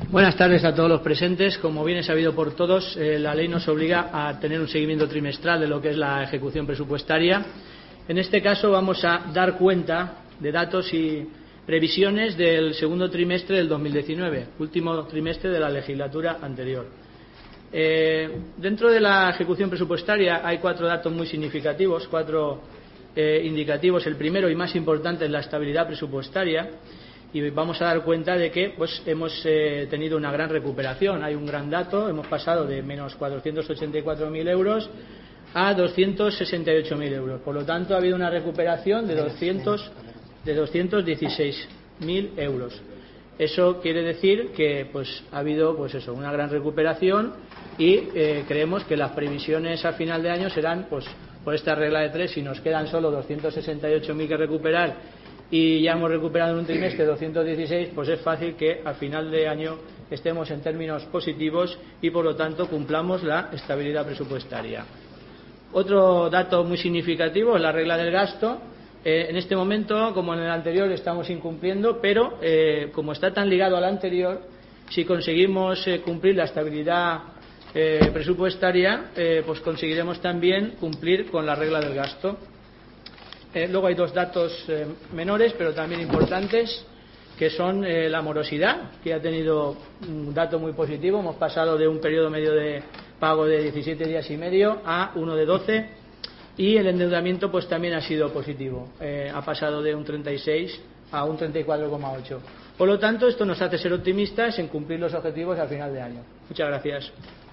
Buenas tardes a todos los presentes. Como bien es sabido por todos, la ley nos obliga a tener un seguimiento trimestral de lo que es la ejecución presupuestaria. En este caso vamos a dar cuenta de datos y previsiones del segundo trimestre del 2019, último trimestre de la legislatura anterior. Dentro de la ejecución presupuestaria hay cuatro datos muy significativos, cuatro indicativos. El primero y más importante es la estabilidad presupuestaria. Y vamos a dar cuenta de que hemos tenido una gran recuperación. Hay un gran dato, hemos pasado de menos 484.000 euros a 268.000 euros. Por lo tanto, ha habido una recuperación de 216.000 euros. Eso quiere decir que ha habido una gran recuperación y creemos que las previsiones a final de año serán, por esta regla de tres, si nos quedan solo 268.000 que recuperar y ya hemos recuperado en un trimestre 216, pues es fácil que a final de año estemos en términos positivos y por lo tanto cumplamos la estabilidad presupuestaria. Otro dato muy significativo es la regla del gasto. En este momento, como en el anterior, estamos incumpliendo, pero como está tan ligado al anterior, si conseguimos cumplir la estabilidad presupuestaria, pues conseguiremos también cumplir con la regla del gasto. Luego hay dos datos menores pero también importantes, que son la morosidad, que ha tenido un dato muy positivo. Hemos pasado de un periodo medio de pago de 17 días y medio a uno de 12, y el endeudamiento también ha sido positivo, ha pasado de un 36 a un 34,8. Por lo tanto, esto nos hace ser optimistas en cumplir los objetivos al final de año. Muchas gracias.